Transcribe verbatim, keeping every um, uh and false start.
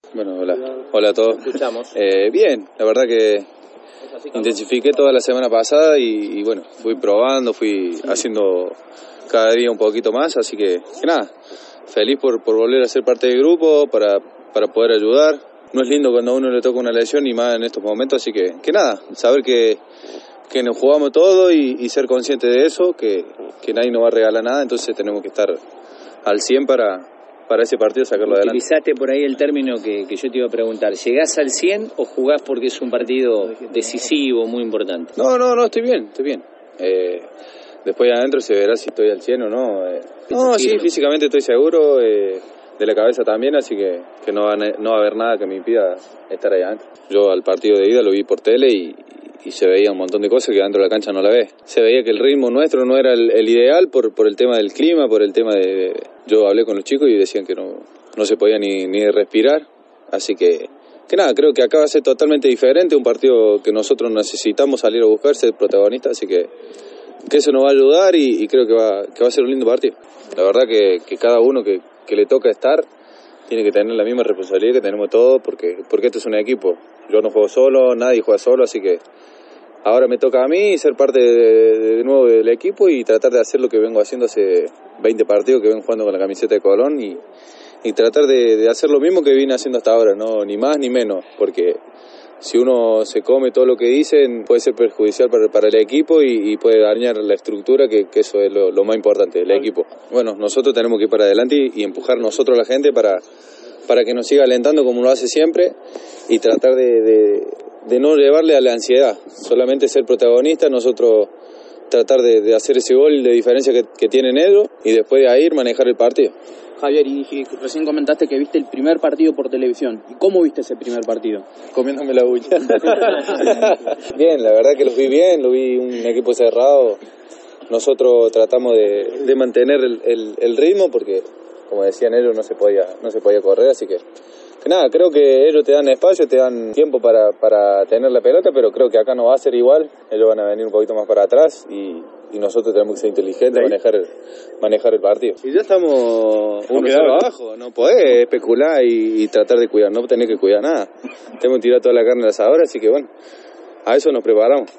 Bueno, hola. Hola a todos. Escuchamos. Eh, bien, la verdad que intensifiqué toda la semana pasada y, y bueno, fui probando, fui haciendo cada día un poquito más, así que, que nada, feliz por, por volver a ser parte del grupo, para, para poder ayudar. No es lindo cuando a uno le toca una lesión y más en estos momentos, así que, que nada, saber que, que nos jugamos todo y, y ser consciente de eso, que, que nadie nos va a regalar nada, entonces tenemos que estar al cien para, para ese partido sacarlo adelante. Utilizaste por ahí el término que, que yo te iba a preguntar, ¿llegás al cien o jugás porque es un partido decisivo, muy importante? No, no, no, estoy bien, estoy bien. Eh, después adentro se verá si estoy al cien o no. Eh, no, sí, físicamente estoy seguro, eh, de la cabeza también, así que, que no, va, no va a haber nada que me impida estar ahí adentro. Yo al partido de ida lo vi por tele y, y se veía un montón de cosas que adentro de la cancha no la ves. Se veía que el ritmo nuestro no era el, el ideal por, por el tema del clima, por el tema de, de... Yo hablé con los chicos y decían que no, no se podía ni, ni respirar, así que... Que nada, creo que acá va a ser totalmente diferente, un partido que nosotros necesitamos salir a buscar, ser protagonistas, así que, que eso nos va a ayudar y, y creo que va, que va a ser un lindo partido. La verdad que, que cada uno que, que le toca estar tiene que tener la misma responsabilidad que tenemos todos, porque, porque esto es un equipo. Yo no juego solo, nadie juega solo, así que ahora me toca a mí ser parte de, de, de nuevo del equipo y tratar de hacer lo que vengo haciendo hace veinte partidos que vengo jugando con la camiseta de Colón y... y tratar de, de hacer lo mismo que vine haciendo hasta ahora, no ni más ni menos, porque si uno se come todo lo que dicen puede ser perjudicial para, para el equipo y, y puede dañar la estructura, que, que eso es lo, lo más importante, el equipo. Bueno, nosotros tenemos que ir para adelante y, y empujar nosotros a la gente para, para que nos siga alentando como lo hace siempre y tratar de, de, de no llevarle a la ansiedad, solamente ser protagonistas, nosotros tratar de, de hacer ese gol de diferencia que, que tienen ellos y después de ahí manejar el partido. Javier, y, y recién comentaste que viste el primer partido por televisión. ¿Y cómo viste ese primer partido? Comiéndome la uña. Bien, la verdad que lo vi bien, lo vi un equipo cerrado. Nosotros tratamos de, de mantener el, el, el ritmo porque, como decían ellos, no se podía, no se podía correr, así que, que nada, creo que ellos te dan espacio, te dan tiempo para, para tener la pelota, pero creo que acá no va a ser igual. Ellos van a venir un poquito más para atrás y... y nosotros tenemos que ser inteligentes, manejar el, manejar el partido. Y ya estamos uno cero abajo, no podés especular y, y tratar de cuidar, no tenés que cuidar nada. Tenemos que tirar toda la carne a las asador, así que bueno, a eso nos preparamos.